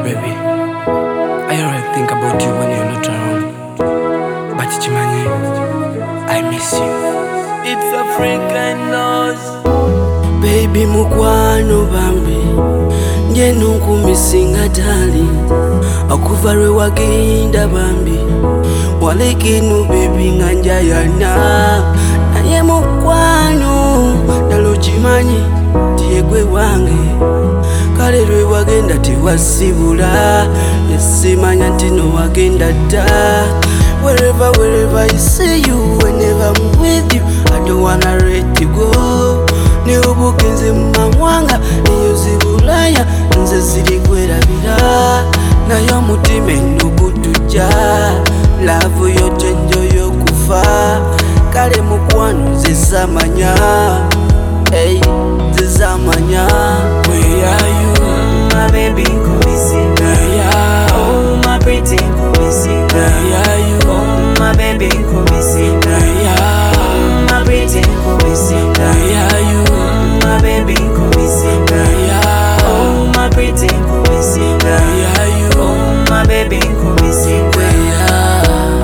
Baby, I already think about you when you're not around. But Chimanye, I miss you. It's African nose. Baby mukwano bambi nje nunkumisinga tali akuvarwe wagenda bambi walekinu baby nganjayana naye mukwano nalo chimanyi tiyegwe wange kale lwe wagenda tiwasibula nesimanya ntino wagenda ta. Wherever you see you, whenever I'm with you, I don't wanna let you go. Ni ubukenze mumawanga niyo zibulaya nze ziri kwerabira nayo mutima endugutuja love yo chenjo yo kufa kale mukwano zizamanya hey zizamanya. Where are you, my baby? Kumisina ya. Oh my pretty kumisina. Where are you, oh my baby? Kumisina ya. Oh my pretty kumisina. Where are you, my baby? Kumisina ya. Oh my pretty kumisina. Where are you, oh my baby? Kumisina ya.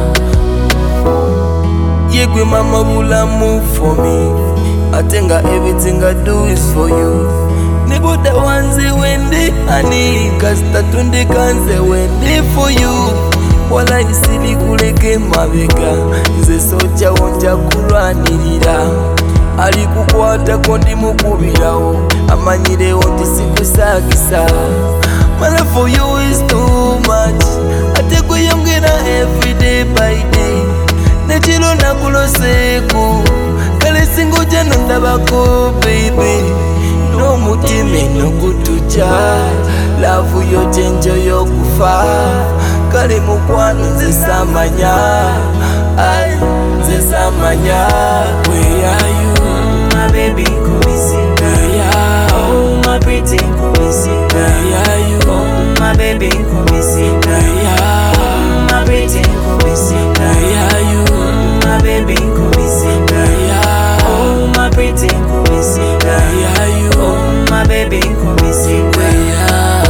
Yegwe mama bulamu for me. I think everything I do is for you. Nibuda wanze wende honey, kasta tunde kanze wende for you. Wala isili kuleke mabega, nze soja wonja kulwanirira. Ali kukwata kondi mukubirawo, amanyire onti sikusagisa. My love for you is too much. Ate kuyongera every day by day. Nechilo nakuloseku, kale singoja nondabako baby. No mutime no kutuja, love yo chenjo yo kufa. Kale mukwano nze samanya, ay nze samanya. Where are you, my baby? Kumisina ya. Oh my pretty kumisina. Where are you, oh my baby? Kumisina ya. Oh my pretty kumisina. Where are you, my baby? Kumisina ya. Oh my pretty kumisina. Where are you, oh my baby? Kumisina ya.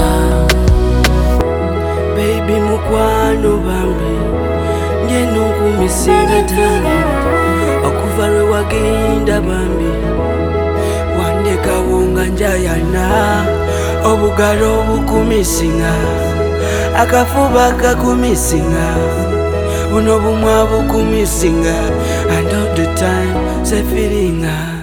Baby mukwano bambi nje nunkumisinga tali akuvarwe wagenda bambi wandeka wonga njayana obugalo bukumisinga akafuba kakumisinga buno bumwa bukumisinga and all the time se feelinga